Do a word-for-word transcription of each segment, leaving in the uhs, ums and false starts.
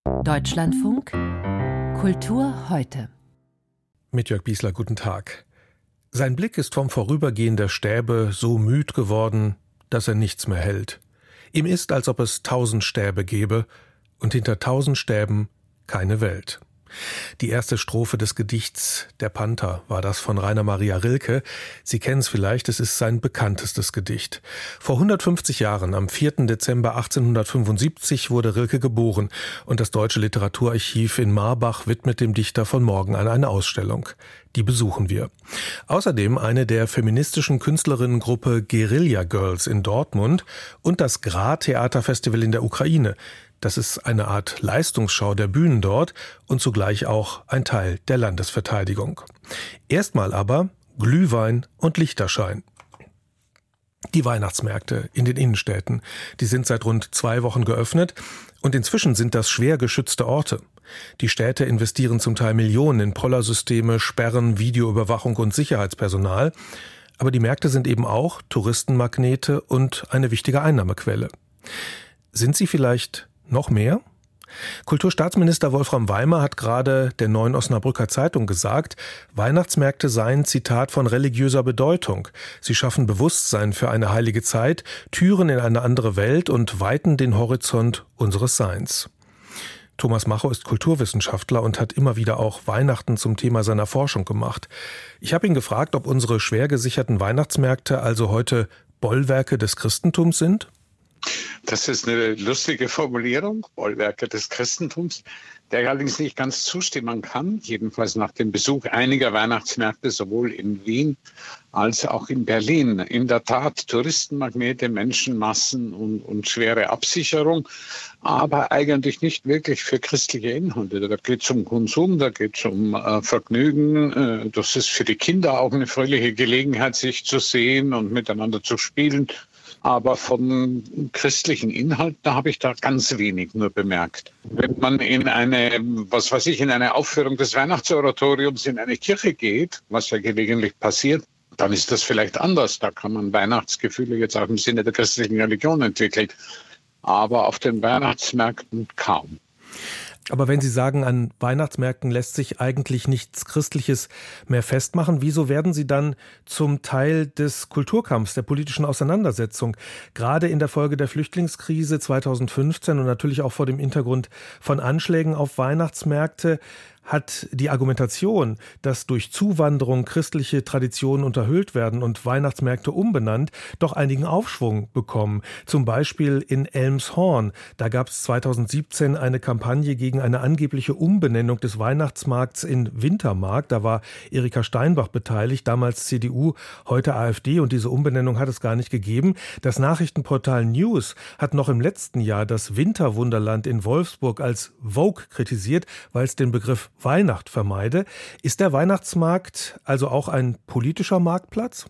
Deutschlandfunk Kultur heute. Mit Jörg Biesler, guten Tag. Sein Blick ist vom Vorübergehen der Stäbe so müd geworden, dass er nichts mehr hält. Ihm ist, als ob es tausend Stäbe gäbe und hinter tausend Stäben keine Welt. Die erste Strophe des Gedichts Der Panther war das von Rainer Maria Rilke. Sie kennen es vielleicht, es ist sein bekanntestes Gedicht. Vor hundertfünfzig Jahren, am vierten Dezember achtzehnhundertfünfundsiebzig, wurde Rilke geboren und das Deutsche Literaturarchiv in Marbach widmet dem Dichter von morgen an eine Ausstellung. Die besuchen wir. Außerdem eine der feministischen Künstlerinnengruppe Guerilla Girls in Dortmund und das Gra-Theaterfestival in der Ukraine. Das ist eine Art Leistungsschau der Bühnen dort und zugleich auch ein Teil der Landesverteidigung. Erstmal aber Glühwein und Lichterschein. Die Weihnachtsmärkte in den Innenstädten, die sind seit rund zwei Wochen geöffnet und inzwischen sind das schwer geschützte Orte. Die Städte investieren zum Teil Millionen in Prollersysteme, Sperren, Videoüberwachung und Sicherheitspersonal. Aber die Märkte sind eben auch Touristenmagnete und eine wichtige Einnahmequelle. Sind sie vielleicht noch mehr? Kulturstaatsminister Wolfram Weimer hat gerade der Neuen Osnabrücker Zeitung gesagt, Weihnachtsmärkte seien, Zitat, von religiöser Bedeutung. Sie schaffen Bewusstsein für eine heilige Zeit, Türen in eine andere Welt und weiten den Horizont unseres Seins. Thomas Macho ist Kulturwissenschaftler und hat immer wieder auch Weihnachten zum Thema seiner Forschung gemacht. Ich habe ihn gefragt, ob unsere schwer gesicherten Weihnachtsmärkte also heute Bollwerke des Christentums sind. Das ist eine lustige Formulierung, Bollwerke des Christentums, der ich allerdings nicht ganz zustimmen kann, jedenfalls nach dem Besuch einiger Weihnachtsmärkte, sowohl in Wien als auch in Berlin. In der Tat Touristenmagnete, Menschenmassen und, und schwere Absicherung, aber eigentlich nicht wirklich für christliche Inhalte. Da geht es um Konsum, da geht es um äh, Vergnügen. Äh, das ist für die Kinder auch eine fröhliche Gelegenheit, sich zu sehen und miteinander zu spielen. Aber von christlichen Inhalten, da habe ich da ganz wenig nur bemerkt. Wenn man in eine, was weiß ich, in eine Aufführung des Weihnachtsoratoriums in eine Kirche geht, was ja gelegentlich passiert, dann ist das vielleicht anders. Da kann man Weihnachtsgefühle jetzt auch im Sinne der christlichen Religion entwickeln. Aber auf den Weihnachtsmärkten kaum. Aber wenn Sie sagen, an Weihnachtsmärkten lässt sich eigentlich nichts Christliches mehr festmachen, wieso werden Sie dann zum Teil des Kulturkampfs, der politischen Auseinandersetzung? Gerade in der Folge der Flüchtlingskrise zweitausendfünfzehn und natürlich auch vor dem Hintergrund von Anschlägen auf Weihnachtsmärkte hat die Argumentation, dass durch Zuwanderung christliche Traditionen unterhöhlt werden und Weihnachtsmärkte umbenannt, doch einigen Aufschwung bekommen. Zum Beispiel in Elmshorn. Da gab es zweitausendsiebzehn eine Kampagne gegen eine angebliche Umbenennung des Weihnachtsmarkts in Wintermarkt. Da war Erika Steinbach beteiligt, damals C D U, heute AfD, und diese Umbenennung hat es gar nicht gegeben. Das Nachrichtenportal News hat noch im letzten Jahr das Winterwunderland in Wolfsburg als Vogue kritisiert, weil es den Begriff Weihnacht vermeide. Ist der Weihnachtsmarkt also auch ein politischer Marktplatz?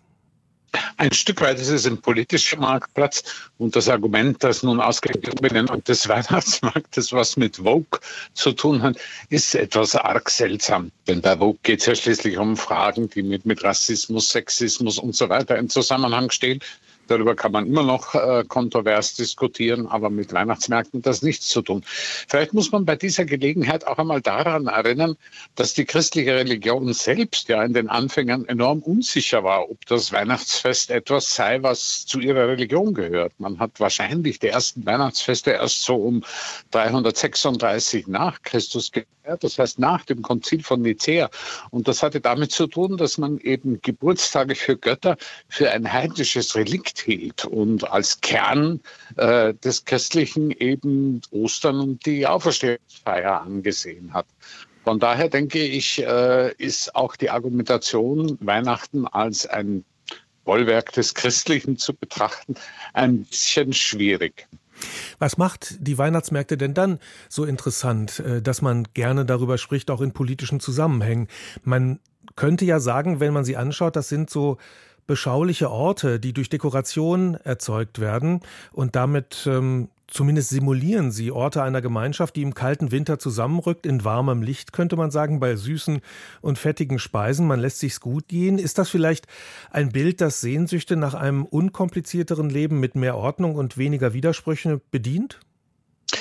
Ein Stück weit ist es ein politischer Marktplatz und das Argument, dass nun ausgerechnet die Umbenennung des Weihnachtsmarktes was mit Vogue zu tun hat, ist etwas arg seltsam. Denn bei Vogue geht es ja schließlich um Fragen, die mit, mit Rassismus, Sexismus und so weiter in Zusammenhang stehen. Darüber kann man immer noch äh, kontrovers diskutieren, aber mit Weihnachtsmärkten das nichts zu tun. Vielleicht muss man bei dieser Gelegenheit auch einmal daran erinnern, dass die christliche Religion selbst ja in den Anfängen enorm unsicher war, ob das Weihnachtsfest etwas sei, was zu ihrer Religion gehört. Man hat wahrscheinlich die ersten Weihnachtsfeste erst so um dreihundertsechsunddreißig nach Christus gefeiert, das heißt nach dem Konzil von Nicäa. Und das hatte damit zu tun, dass man eben Geburtstage für Götter für ein heidnisches Relikt hielt und als Kern äh, des Christlichen eben Ostern und die Auferstehungsfeier angesehen hat. Von daher denke ich, äh, ist auch die Argumentation, Weihnachten als ein Bollwerk des Christlichen zu betrachten, ein bisschen schwierig. Was macht die Weihnachtsmärkte denn dann so interessant, dass man gerne darüber spricht, auch in politischen Zusammenhängen? Man könnte ja sagen, wenn man sie anschaut, das sind so beschauliche Orte, die durch Dekoration erzeugt werden und damit ähm, zumindest simulieren sie Orte einer Gemeinschaft, die im kalten Winter zusammenrückt, in warmem Licht, könnte man sagen, bei süßen und fettigen Speisen. Man lässt sich's gut gehen. Ist das vielleicht ein Bild, das Sehnsüchte nach einem unkomplizierteren Leben mit mehr Ordnung und weniger Widersprüche bedient?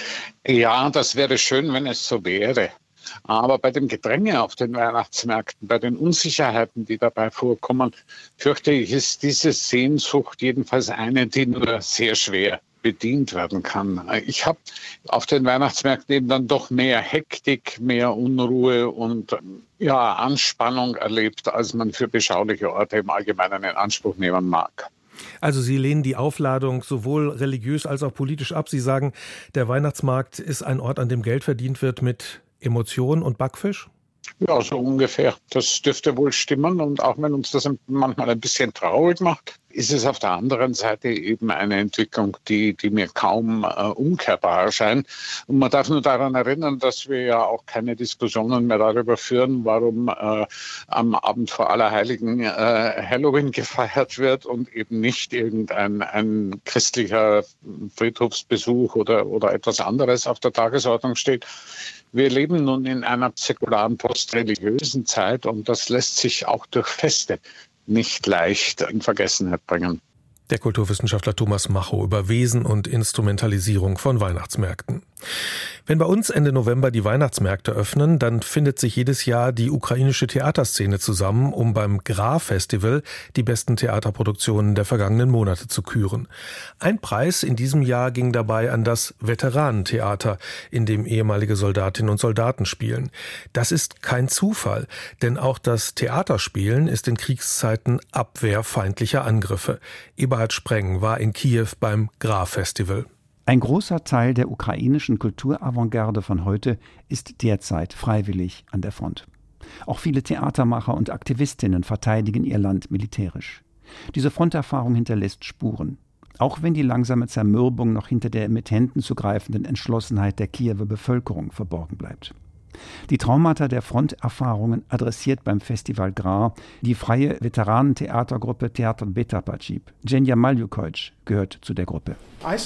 Ja, das wäre schön, wenn es so wäre. Aber bei dem Gedränge auf den Weihnachtsmärkten, bei den Unsicherheiten, die dabei vorkommen, fürchte ich, ist diese Sehnsucht jedenfalls eine, die nur sehr schwer bedient werden kann. Ich habe auf den Weihnachtsmärkten eben dann doch mehr Hektik, mehr Unruhe und ja, Anspannung erlebt, als man für beschauliche Orte im Allgemeinen in Anspruch nehmen mag. Also Sie lehnen die Aufladung sowohl religiös als auch politisch ab. Sie sagen, der Weihnachtsmarkt ist ein Ort, an dem Geld verdient wird mit Emotionen und Backfisch? Ja, so ungefähr. Das dürfte wohl stimmen. Und auch wenn uns das manchmal ein bisschen traurig macht, ist es auf der anderen Seite eben eine Entwicklung, die, die mir kaum äh, umkehrbar erscheint. Und man darf nur daran erinnern, dass wir ja auch keine Diskussionen mehr darüber führen, warum äh, am Abend vor Allerheiligen äh, Halloween gefeiert wird und eben nicht irgendein ein christlicher Friedhofsbesuch oder, oder etwas anderes auf der Tagesordnung steht. Wir leben nun in einer säkularen, postreligiösen Zeit und das lässt sich auch durch Feste nicht leicht in Vergessenheit bringen. Der Kulturwissenschaftler Thomas Macho über Wesen und Instrumentalisierung von Weihnachtsmärkten. Wenn bei uns Ende November die Weihnachtsmärkte öffnen, dann findet sich jedes Jahr die ukrainische Theaterszene zusammen, um beim Gra-Festival die besten Theaterproduktionen der vergangenen Monate zu küren. Ein Preis in diesem Jahr ging dabei an das Veteranentheater, in dem ehemalige Soldatinnen und Soldaten spielen. Das ist kein Zufall, denn auch das Theaterspielen ist in Kriegszeiten Abwehr feindlicher Angriffe. Eberhard Spreng war in Kiew beim Gra-Festival. Ein großer Teil der ukrainischen Kulturavantgarde von heute ist derzeit freiwillig an der Front. Auch viele Theatermacher und Aktivistinnen verteidigen ihr Land militärisch. Diese Fronterfahrung hinterlässt Spuren, auch wenn die langsame Zermürbung noch hinter der mit Händen zu greifenden Entschlossenheit der Kiewer Bevölkerung verborgen bleibt. Die Traumata der Fronterfahrungen adressiert beim Festival Gra die freie Veteranentheatergruppe Teatr Betapachib. Jenja Maljukovic gehört zu der Gruppe.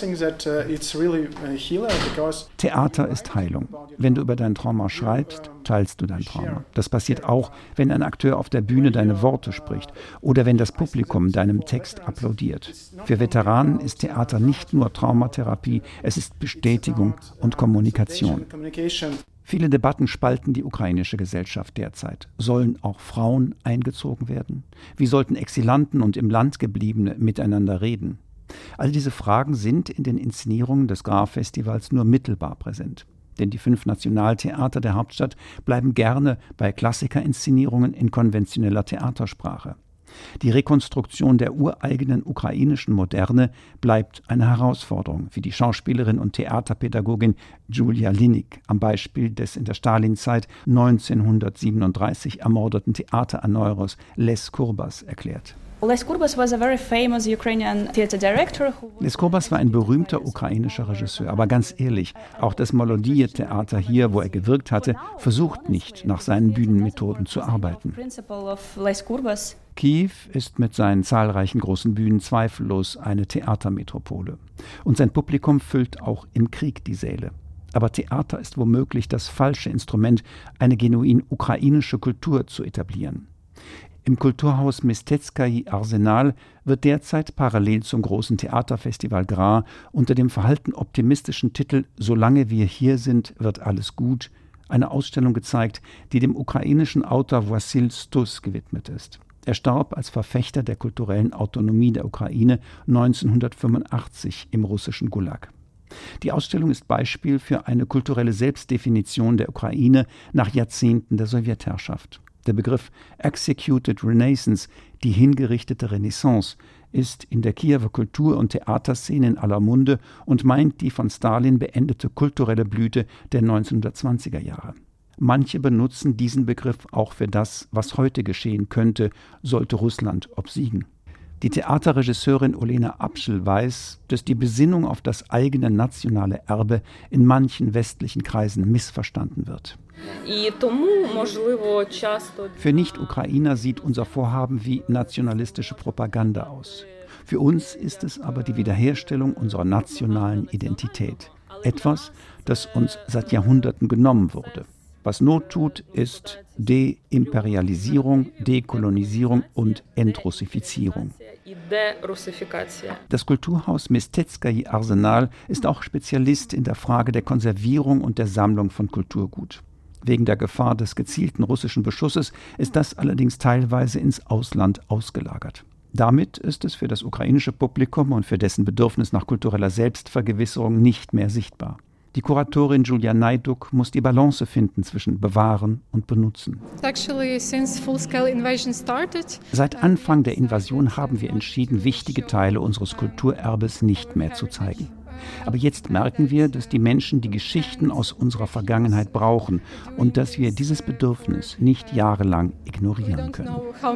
Theater ist Heilung. Wenn du über dein Trauma schreibst, teilst du dein Trauma. Das passiert auch, wenn ein Akteur auf der Bühne deine Worte spricht oder wenn das Publikum deinem Text applaudiert. Für Veteranen ist Theater nicht nur Traumatherapie, es ist Bestätigung und Kommunikation. Viele Debatten spalten die ukrainische Gesellschaft derzeit. Sollen auch Frauen eingezogen werden? Wie sollten Exilanten und im Land Gebliebene miteinander reden? All diese Fragen sind in den Inszenierungen des Gra-Festivals nur mittelbar präsent. Denn die fünf Nationaltheater der Hauptstadt bleiben gerne bei Klassikerinszenierungen in konventioneller Theatersprache. Die Rekonstruktion der ureigenen ukrainischen Moderne bleibt eine Herausforderung, wie die Schauspielerin und Theaterpädagogin Julia Linik am Beispiel des in der Stalinzeit neunzehnhundertsiebenunddreißig ermordeten Theatererneuerers Les Kurbas erklärt. Les Kurbas was a very famous Ukrainian theater director. Les Kurbas war ein berühmter ukrainischer Regisseur, aber ganz ehrlich, auch das Molodije-Theater hier, wo er gewirkt hatte, versucht nicht, nach seinen Bühnenmethoden zu arbeiten. Kiew ist mit seinen zahlreichen großen Bühnen zweifellos eine Theatermetropole. Und sein Publikum füllt auch im Krieg die Säle. Aber Theater ist womöglich das falsche Instrument, eine genuin ukrainische Kultur zu etablieren. Im Kulturhaus Misteckaji Arsenal wird derzeit parallel zum großen Theaterfestival Gra unter dem verhalten optimistischen Titel »Solange wir hier sind, wird alles gut« eine Ausstellung gezeigt, die dem ukrainischen Autor Wassil Stus gewidmet ist. Er starb als Verfechter der kulturellen Autonomie der Ukraine neunzehnhundertfünfundachtzig im russischen Gulag. Die Ausstellung ist Beispiel für eine kulturelle Selbstdefinition der Ukraine nach Jahrzehnten der Sowjetherrschaft. Der Begriff Executed Renaissance, die hingerichtete Renaissance, ist in der Kiewer Kultur- und Theaterszene in aller Munde und meint die von Stalin beendete kulturelle Blüte der neunzehnhundertzwanziger Jahre. Manche benutzen diesen Begriff auch für das, was heute geschehen könnte, sollte Russland obsiegen. Die Theaterregisseurin Olena Apschel weiß, dass die Besinnung auf das eigene nationale Erbe in manchen westlichen Kreisen missverstanden wird. Für Nicht-Ukrainer sieht unser Vorhaben wie nationalistische Propaganda aus. Für uns ist es aber die Wiederherstellung unserer nationalen Identität. Etwas, das uns seit Jahrhunderten genommen wurde. Was Not tut, ist Deimperialisierung, Dekolonisierung und Entrussifizierung. Das Kulturhaus Misteckaji Arsenal ist auch Spezialist in der Frage der Konservierung und der Sammlung von Kulturgut. Wegen der Gefahr des gezielten russischen Beschusses ist das allerdings teilweise ins Ausland ausgelagert. Damit ist es für das ukrainische Publikum und für dessen Bedürfnis nach kultureller Selbstvergewisserung nicht mehr sichtbar. Die Kuratorin Julia Najduk muss die Balance finden zwischen Bewahren und Benutzen. Seit Anfang der Invasion haben wir entschieden, wichtige Teile unseres Kulturerbes nicht mehr zu zeigen. Aber jetzt merken wir, dass die Menschen die Geschichten aus unserer Vergangenheit brauchen und dass wir dieses Bedürfnis nicht jahrelang ignorieren können.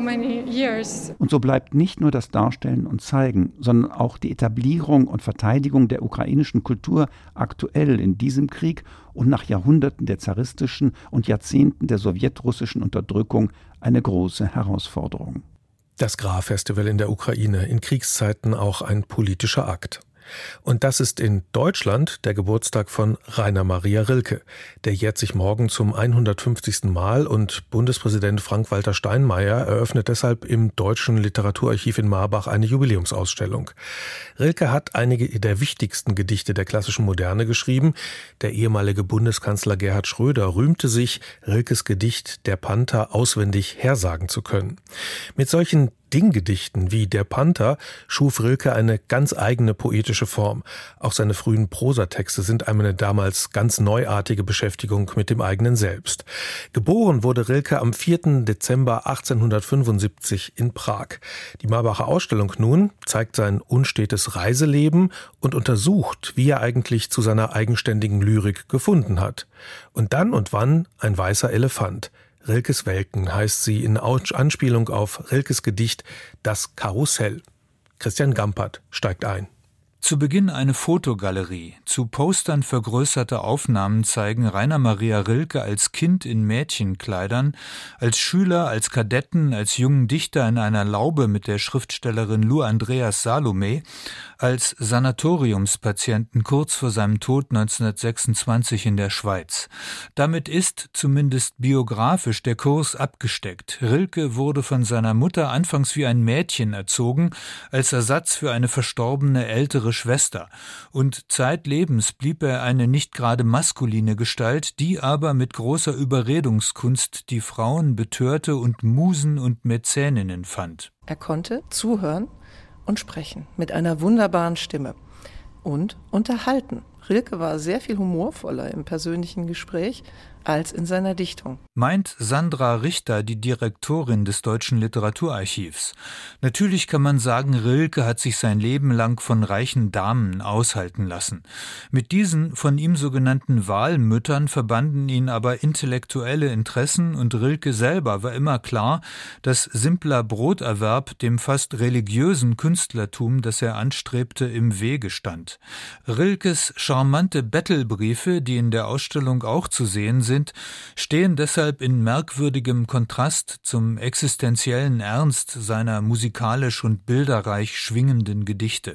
Und so bleibt nicht nur das Darstellen und Zeigen, sondern auch die Etablierung und Verteidigung der ukrainischen Kultur aktuell in diesem Krieg und nach Jahrhunderten der zaristischen und Jahrzehnten der sowjetrussischen Unterdrückung eine große Herausforderung. Das Gra-Festival in der Ukraine, in Kriegszeiten auch ein politischer Akt. Und das ist in Deutschland der Geburtstag von Rainer Maria Rilke. Der jährt sich morgen zum hundertfünfzigsten Mal und Bundespräsident Frank-Walter Steinmeier eröffnet deshalb im Deutschen Literaturarchiv in Marbach eine Jubiläumsausstellung. Rilke hat einige der wichtigsten Gedichte der klassischen Moderne geschrieben. Der ehemalige Bundeskanzler Gerhard Schröder rühmte sich, Rilkes Gedicht Der Panther auswendig hersagen zu können. Mit solchen Dinggedichten wie Der Panther schuf Rilke eine ganz eigene poetische Form. Auch seine frühen Prosatexte sind eine damals ganz neuartige Beschäftigung mit dem eigenen Selbst. Geboren wurde Rilke am vierten Dezember achtzehnhundertfünfundsiebzig in Prag. Die Marbacher Ausstellung nun zeigt sein unstetes Reiseleben und untersucht, wie er eigentlich zu seiner eigenständigen Lyrik gefunden hat. Und dann und wann ein weißer Elefant. Rilkes Welken heißt sie in Anspielung auf Rilkes Gedicht Das Karussell. Christian Gampert steigt ein. Zu Beginn eine Fotogalerie. Zu Postern vergrößerte Aufnahmen zeigen Rainer Maria Rilke als Kind in Mädchenkleidern, als Schüler, als Kadetten, als jungen Dichter in einer Laube mit der Schriftstellerin Lou Andreas Salome, als Sanatoriumspatienten kurz vor seinem Tod neunzehnhundertsechsundzwanzig in der Schweiz. Damit ist, zumindest biografisch, der Kurs abgesteckt. Rilke wurde von seiner Mutter anfangs wie ein Mädchen erzogen, als Ersatz für eine verstorbene ältere Schwester, und zeitlebens blieb er eine nicht gerade maskuline Gestalt, die aber mit großer Überredungskunst die Frauen betörte und Musen und Mäzeninnen fand. Er konnte zuhören und sprechen mit einer wunderbaren Stimme und unterhalten. Rilke war sehr viel humorvoller im persönlichen Gespräch als in seiner Dichtung. Meint Sandra Richter, die Direktorin des Deutschen Literaturarchivs. Natürlich kann man sagen, Rilke hat sich sein Leben lang von reichen Damen aushalten lassen. Mit diesen von ihm sogenannten Wahlmüttern verbanden ihn aber intellektuelle Interessen und Rilke selber war immer klar, dass simpler Broterwerb dem fast religiösen Künstlertum, das er anstrebte, im Wege stand. Rilkes charmante Bettelbriefe, die in der Ausstellung auch zu sehen sind, sind, stehen deshalb in merkwürdigem Kontrast zum existenziellen Ernst seiner musikalisch und bilderreich schwingenden Gedichte.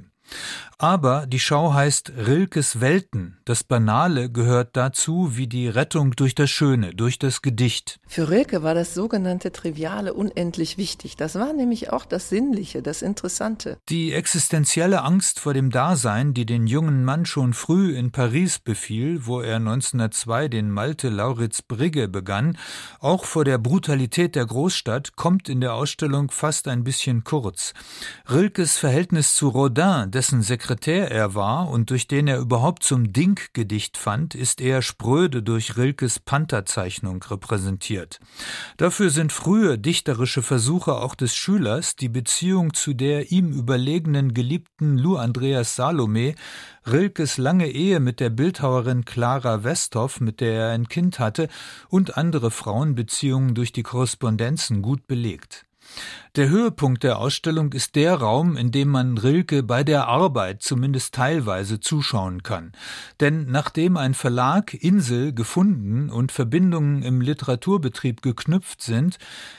Aber die Schau heißt Rilkes Welten. Das Banale gehört dazu wie die Rettung durch das Schöne, durch das Gedicht. Für Rilke war das sogenannte Triviale unendlich wichtig. Das war nämlich auch das Sinnliche, das Interessante. Die existenzielle Angst vor dem Dasein, die den jungen Mann schon früh in Paris befiel, wo er neunzehnhundertzwei den Malte-Lauritz-Brigge begann, auch vor der Brutalität der Großstadt, kommt in der Ausstellung fast ein bisschen kurz. Rilkes Verhältnis zu Rodin, dessen Sekretär er war und durch den er überhaupt zum Ding-Gedicht fand, ist eher spröde durch Rilkes Pantherzeichnung repräsentiert. Dafür sind frühe dichterische Versuche auch des Schülers, die Beziehung zu der ihm überlegenen Geliebten Lou Andreas Salome, Rilkes lange Ehe mit der Bildhauerin Clara Westhoff, mit der er ein Kind hatte, und andere Frauenbeziehungen durch die Korrespondenzen gut belegt. Der Höhepunkt der Ausstellung ist der Raum, in dem man Rilke bei der Arbeit zumindest teilweise zuschauen kann. Denn nachdem ein Verlag Insel gefunden und Verbindungen im Literaturbetrieb geknüpft sind,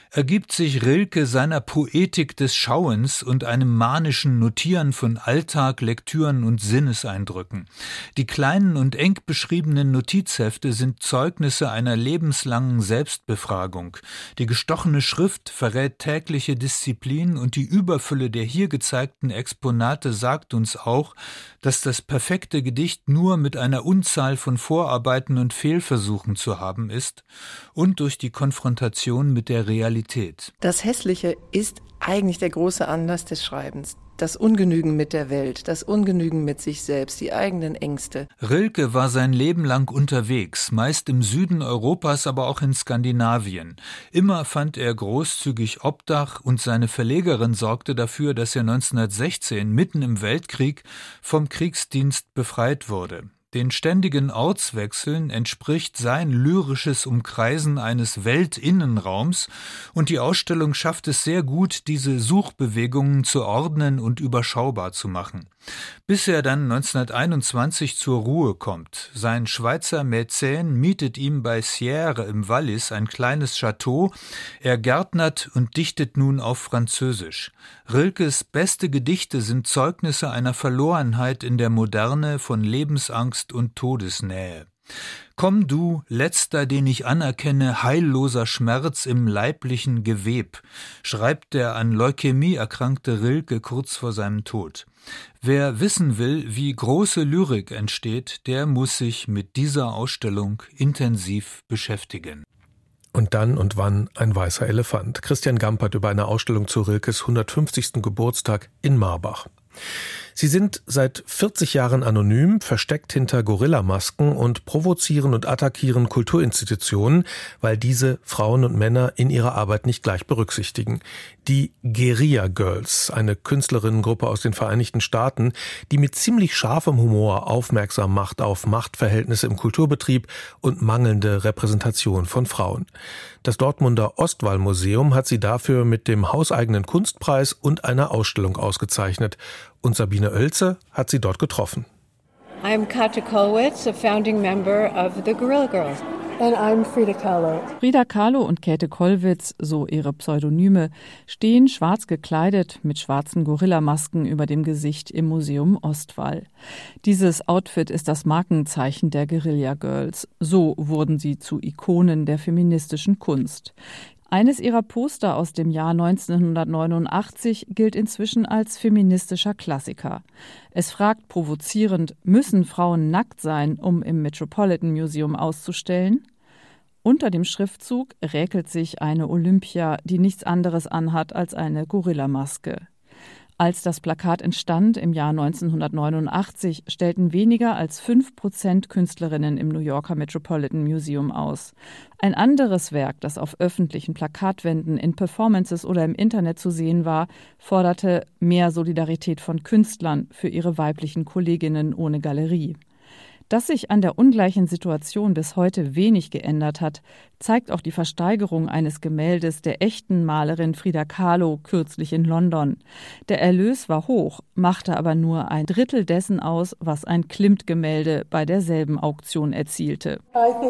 ergibt sich Rilke seiner Poetik des Schauens und einem manischen Notieren von Alltag, Lektüren und Sinneseindrücken. Die kleinen und eng beschriebenen Notizhefte sind Zeugnisse einer lebenslangen Selbstbefragung. Die gestochene Schrift verrät tägliche Disziplin und die Überfülle der hier gezeigten Exponate sagt uns auch, dass das perfekte Gedicht nur mit einer Unzahl von Vorarbeiten und Fehlversuchen zu haben ist und durch die Konfrontation mit der Realität. Das Hässliche ist eigentlich der große Anlass des Schreibens. Das Ungenügen mit der Welt, das Ungenügen mit sich selbst, die eigenen Ängste. Rilke war sein Leben lang unterwegs, meist im Süden Europas, aber auch in Skandinavien. Immer fand er großzügig Obdach und seine Verlegerin sorgte dafür, dass er neunzehnhundertsechzehn, mitten im Weltkrieg, vom Kriegsdienst befreit wurde. Den ständigen Ortswechseln entspricht sein lyrisches Umkreisen eines Weltinnenraums und die Ausstellung schafft es sehr gut, diese Suchbewegungen zu ordnen und überschaubar zu machen. Bis er dann neunzehnhunderteinundzwanzig zur Ruhe kommt. Sein Schweizer Mäzen mietet ihm bei Sierre im Wallis ein kleines Chateau. Er gärtnert und dichtet nun auf Französisch. Rilkes beste Gedichte sind Zeugnisse einer Verlorenheit in der Moderne von Lebensangst und Todesnähe. Komm du, letzter, den ich anerkenne, heilloser Schmerz im leiblichen Geweb, schreibt der an Leukämie erkrankte Rilke kurz vor seinem Tod. Wer wissen will, wie große Lyrik entsteht, der muss sich mit dieser Ausstellung intensiv beschäftigen. Und dann und wann ein weißer Elefant. Christian Gampert über eine Ausstellung zu Rilkes hundertfünfzigsten Geburtstag in Marbach. Sie sind seit vierzig Jahren anonym, versteckt hinter Gorillamasken und provozieren und attackieren Kulturinstitutionen, weil diese Frauen und Männer in ihrer Arbeit nicht gleich berücksichtigen. Die Guerilla Girls, eine Künstlerinnengruppe aus den Vereinigten Staaten, die mit ziemlich scharfem Humor aufmerksam macht auf Machtverhältnisse im Kulturbetrieb und mangelnde Repräsentation von Frauen. Das Dortmunder Ostwall-Museum hat sie dafür mit dem hauseigenen Kunstpreis und einer Ausstellung ausgezeichnet. Und Sabine Oelze hat sie dort getroffen. I'm Katja Kollwitz, a founding member of the Guerilla Girls. And I'm Frida Kahlo. Frida Kahlo und Käthe Kollwitz, so ihre Pseudonyme, stehen schwarz gekleidet mit schwarzen Gorillamasken über dem Gesicht im Museum Ostwall. Dieses Outfit ist das Markenzeichen der Guerilla Girls. So wurden sie zu Ikonen der feministischen Kunst. Eines ihrer Poster aus dem Jahr neunzehnhundertneunundachtzig gilt inzwischen als feministischer Klassiker. Es fragt provozierend, müssen Frauen nackt sein, um im Metropolitan Museum auszustellen? Unter dem Schriftzug räkelt sich eine Olympia, die nichts anderes anhat als eine Gorillamaske. Als das Plakat entstand im Jahr neunzehnhundertneunundachtzig, stellten weniger als fünf Prozent Künstlerinnen im New Yorker Metropolitan Museum aus. Ein anderes Werk, das auf öffentlichen Plakatwänden, in Performances oder im Internet zu sehen war, forderte mehr Solidarität von Künstlern für ihre weiblichen Kolleginnen ohne Galerie. Dass sich an der ungleichen Situation bis heute wenig geändert hat, zeigt auch die Versteigerung eines Gemäldes der echten Malerin Frida Kahlo kürzlich in London. Der Erlös war hoch, machte aber nur ein Drittel dessen aus, was ein Klimt-Gemälde bei derselben Auktion erzielte.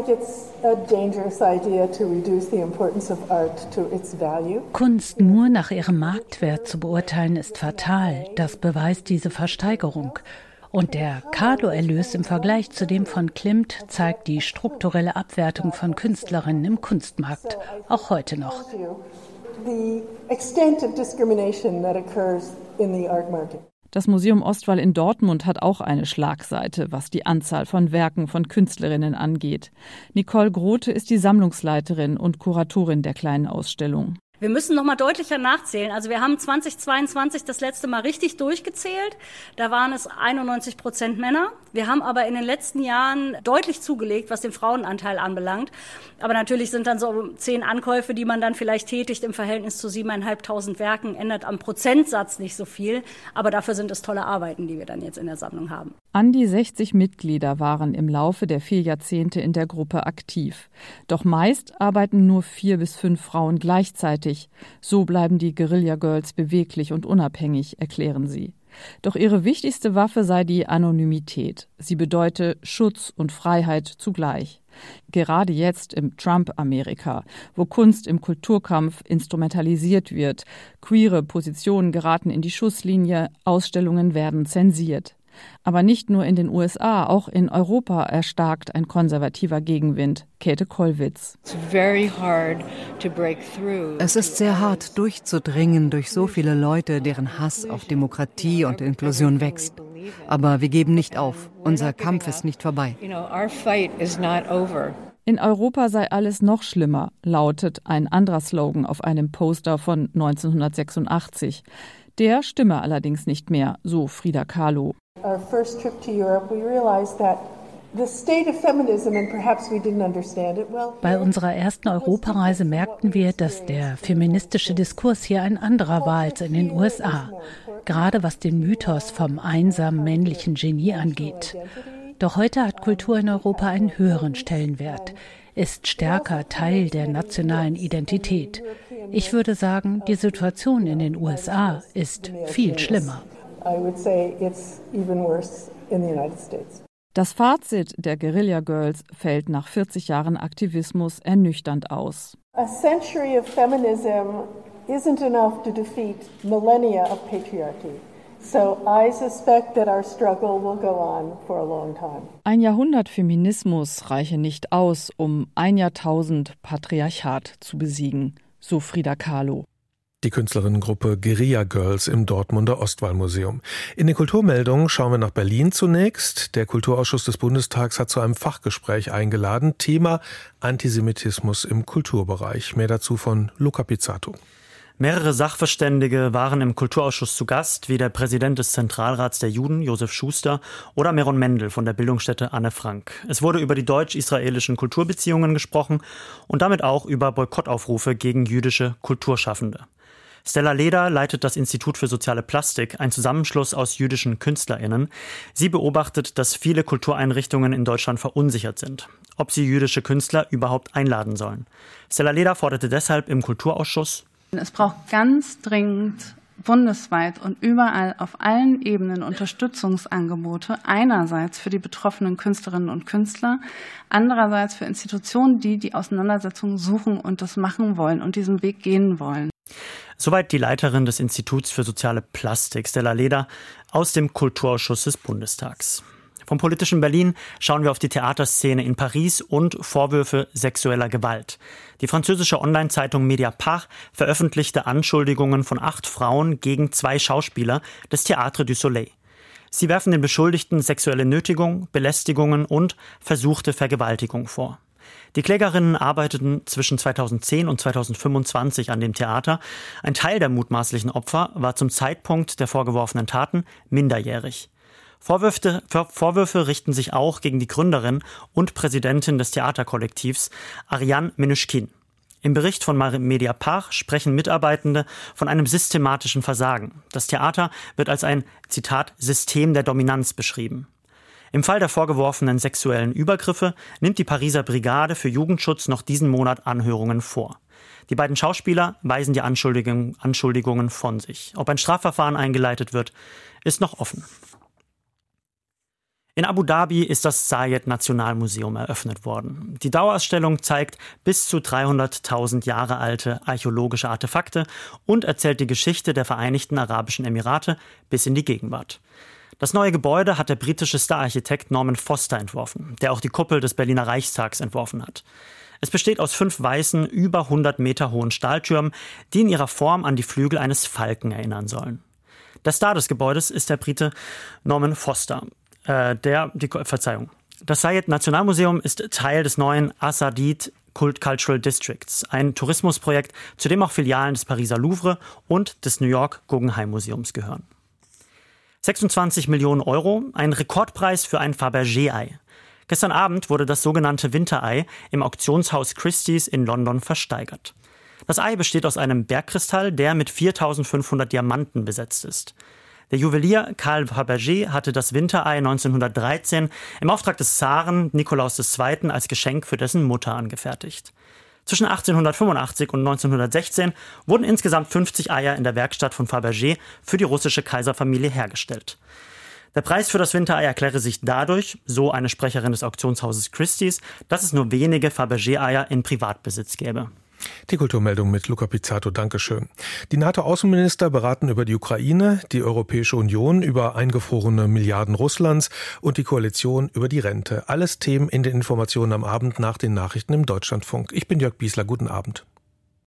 Kunst nur nach ihrem Marktwert zu beurteilen, ist fatal. Das beweist diese Versteigerung. Und der Kahlo-Erlös im Vergleich zu dem von Klimt zeigt die strukturelle Abwertung von Künstlerinnen im Kunstmarkt, auch heute noch. Das Museum Ostwall in Dortmund hat auch eine Schlagseite, was die Anzahl von Werken von Künstlerinnen angeht. Nicole Grote ist die Sammlungsleiterin und Kuratorin der kleinen Ausstellung. Wir müssen noch mal deutlicher nachzählen. Also wir haben zweitausendzweiundzwanzig das letzte Mal richtig durchgezählt. Da waren es einundneunzig Prozent Männer. Wir haben aber in den letzten Jahren deutlich zugelegt, was den Frauenanteil anbelangt. Aber natürlich sind dann so zehn Ankäufe, die man dann vielleicht tätigt im Verhältnis zu siebeneinhalbtausend Werken, ändert am Prozentsatz nicht so viel. Aber dafür sind es tolle Arbeiten, die wir dann jetzt in der Sammlung haben. An die sechzig Mitglieder waren im Laufe der vier Jahrzehnte in der Gruppe aktiv. Doch meist arbeiten nur vier bis fünf Frauen gleichzeitig. So bleiben die Guerilla Girls beweglich und unabhängig, erklären sie. Doch ihre wichtigste Waffe sei die Anonymität. Sie bedeute Schutz und Freiheit zugleich. Gerade jetzt im Trump-Amerika, wo Kunst im Kulturkampf instrumentalisiert wird, queere Positionen geraten in die Schusslinie, Ausstellungen werden zensiert. Aber nicht nur in den U S A, auch in Europa erstarkt ein konservativer Gegenwind. Käthe Kollwitz. Es ist sehr hart, durchzudringen durch so viele Leute, deren Hass auf Demokratie und Inklusion wächst. Aber wir geben nicht auf. Unser Kampf ist nicht vorbei. In Europa sei alles noch schlimmer, lautet ein anderer Slogan auf einem Poster von neunzehnhundertsechsundachtzig. Der stimme allerdings nicht mehr, so Frida Kahlo. Our first trip to Europe, we realized that the state of feminism, and perhaps we didn't understand it well. Bei unserer ersten Europareise merkten wir, dass der feministische Diskurs hier ein anderer war als in den U S A, gerade was den Mythos vom einsamen männlichen Genie angeht. Doch heute hat Kultur in Europa einen höheren Stellenwert, ist stärker Teil der nationalen Identität. Ich würde sagen, die Situation in den U S A ist viel schlimmer. Das Fazit der Guerilla Girls fällt nach vierzig Jahren Aktivismus ernüchternd aus. A century of feminism isn't enough to defeat millennia of patriarchy. So I suspect that our struggle will go on for a long time. Ein Jahrhundert Feminismus reiche nicht aus, um ein Jahrtausend Patriarchat zu besiegen, so Frida Kahlo. Die Künstlerinnengruppe Guerilla Girls im Dortmunder Ostwallmuseum. In den Kulturmeldungen schauen wir nach Berlin zunächst. Der Kulturausschuss des Bundestags hat zu einem Fachgespräch eingeladen. Thema Antisemitismus im Kulturbereich. Mehr dazu von Luca Pizzato. Mehrere Sachverständige waren im Kulturausschuss zu Gast, wie der Präsident des Zentralrats der Juden, Josef Schuster, oder Meron Mendel von der Bildungsstätte Anne Frank. Es wurde über die deutsch-israelischen Kulturbeziehungen gesprochen und damit auch über Boykottaufrufe gegen jüdische Kulturschaffende. Stella Leder leitet das Institut für soziale Plastik, ein Zusammenschluss aus jüdischen KünstlerInnen. Sie beobachtet, dass viele Kultureinrichtungen in Deutschland verunsichert sind, ob sie jüdische Künstler überhaupt einladen sollen. Stella Leder forderte deshalb im Kulturausschuss: Es braucht ganz dringend bundesweit und überall auf allen Ebenen Unterstützungsangebote, einerseits für die betroffenen Künstlerinnen und Künstler, andererseits für Institutionen, die die Auseinandersetzung suchen und das machen wollen und diesen Weg gehen wollen. Soweit die Leiterin des Instituts für soziale Plastik, Stella Leder, aus dem Kulturausschuss des Bundestags. Vom politischen Berlin schauen wir auf die Theaterszene in Paris und Vorwürfe sexueller Gewalt. Die französische Online-Zeitung Mediapart veröffentlichte Anschuldigungen von acht Frauen gegen zwei Schauspieler des Théâtre du Soleil. Sie werfen den Beschuldigten sexuelle Nötigung, Belästigungen und versuchte Vergewaltigung vor. Die Klägerinnen arbeiteten zwischen zweitausendzehn und zweitausendfünfundzwanzig an dem Theater. Ein Teil der mutmaßlichen Opfer war zum Zeitpunkt der vorgeworfenen Taten minderjährig. Vorwürfe, Vorwürfe richten sich auch gegen die Gründerin und Präsidentin des Theaterkollektivs, Ariane Minushkin. Im Bericht von Mediapart sprechen Mitarbeitende von einem systematischen Versagen. Das Theater wird als ein, Zitat, System der Dominanz beschrieben. Im Fall der vorgeworfenen sexuellen Übergriffe nimmt die Pariser Brigade für Jugendschutz noch diesen Monat Anhörungen vor. Die beiden Schauspieler weisen die Anschuldigungen, Anschuldigungen von sich. Ob ein Strafverfahren eingeleitet wird, ist noch offen. In Abu Dhabi ist das Zayed-Nationalmuseum eröffnet worden. Die Dauerausstellung zeigt bis zu dreihunderttausend Jahre alte archäologische Artefakte und erzählt die Geschichte der Vereinigten Arabischen Emirate bis in die Gegenwart. Das neue Gebäude hat der britische Stararchitekt Norman Foster entworfen, der auch die Kuppel des Berliner Reichstags entworfen hat. Es besteht aus fünf weißen, über hundert Meter hohen Stahltürmen, die in ihrer Form an die Flügel eines Falken erinnern sollen. Der Star des Gebäudes ist der Brite Norman Foster. Äh, der, die, Verzeihung. Das Zayed-Nationalmuseum ist Teil des neuen Asadid Cultural Districts, ein Tourismusprojekt, zu dem auch Filialen des Pariser Louvre und des New York Guggenheim Museums gehören. sechsundzwanzig Millionen Euro, ein Rekordpreis für ein Fabergé-Ei. Gestern Abend wurde das sogenannte Winterei im Auktionshaus Christie's in London versteigert. Das Ei besteht aus einem Bergkristall, der mit viertausendfünfhundert Diamanten besetzt ist. Der Juwelier Karl Fabergé hatte das Winterei neunzehnhundertdreizehn im Auftrag des Zaren Nikolaus der Zweite als Geschenk für dessen Mutter angefertigt. Zwischen achtzehnhundertfünfundachtzig und neunzehnhundertsechzehn wurden insgesamt fünfzig Eier in der Werkstatt von Fabergé für die russische Kaiserfamilie hergestellt. Der Preis für das Winterei erkläre sich dadurch, so eine Sprecherin des Auktionshauses Christie's, dass es nur wenige Fabergé-Eier in Privatbesitz gäbe. Die Kulturmeldung mit Luca Pizzato, Dankeschön. Die NATO-Außenminister beraten über die Ukraine, die Europäische Union über eingefrorene Milliarden Russlands und die Koalition über die Rente. Alles Themen in den Informationen am Abend nach den Nachrichten im Deutschlandfunk. Ich bin Jörg Biesler, guten Abend.